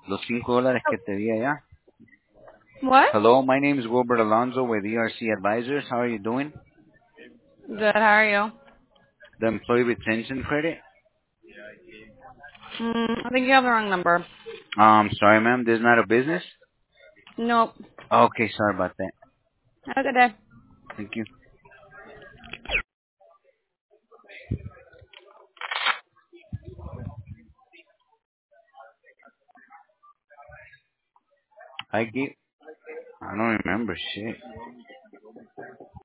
Los $5 que te di allá. What? Hello, my name is Wilbert Alonso with ERC Advisors. How are you doing? Good, how are you? The employee retention credit. I think you have the wrong number. Sorry, ma'am. This is not a business. Nope. Okay, sorry about that. Have a good day. Thank you. I don't remember shit.